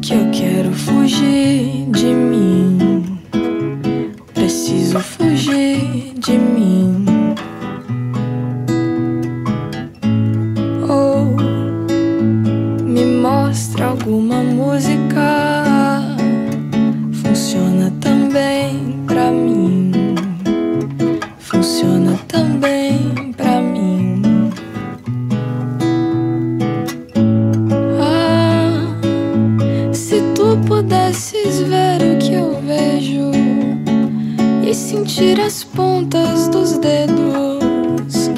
que eu quero fugir de mim. Preciso fugir de mim. Ou me mostra alguma música, funciona também pra mim. Funciona também pra mim. Se tu pudesses ver o que eu vejo e sentir as pontas dos dedos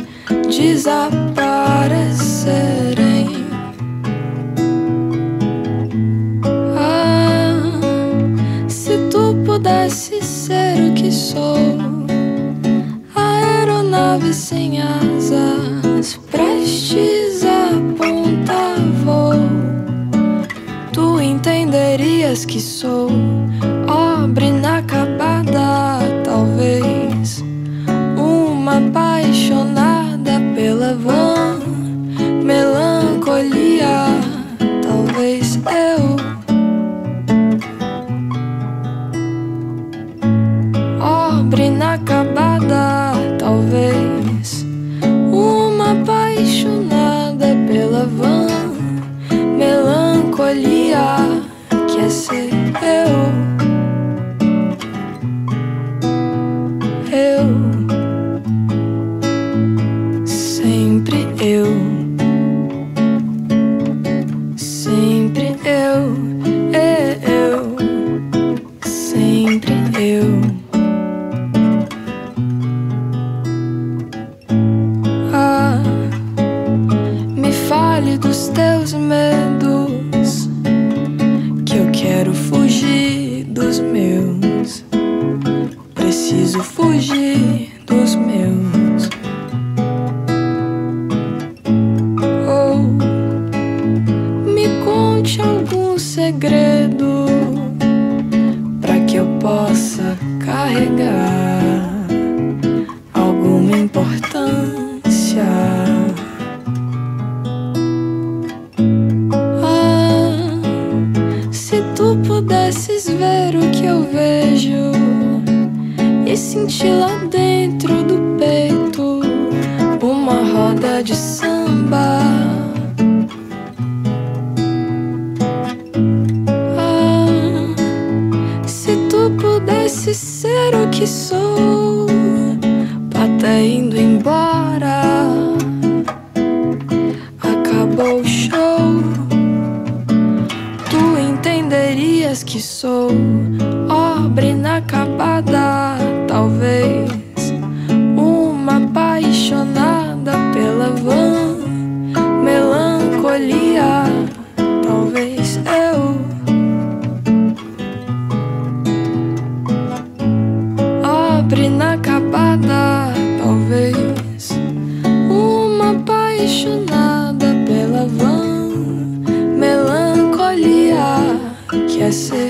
desaparecerem. Se tu pudesses ser o que sou, aeronave sem asas, prestes a apontar voo, tu entenderias que sou obra inacabada, talvez uma apaixonada pela vã melancolia. Talvez eu, obra inacabada, talvez uma apaixonada pela vã melancolia, que é ser eu. Sempre eu. Sempre eu. Sempre eu. Me fale dos teus medos, que eu quero fugir dos meus. Preciso fugir dos meus. Ou me conte algum segredo pra que eu possa carregar alguma importância. Se tu pudesses ver o que eu vejo e sentir lá dentro do peito uma roda de samba. Se tu pudesses ser o que sou, até indo embora, acabou o show, tu entenderias que sou obra inacabada, talvez uma apaixonada pela vã melancolia. Talvez eu, obra inacabada, talvez uma apaixonada pela vã melancolia, que é ser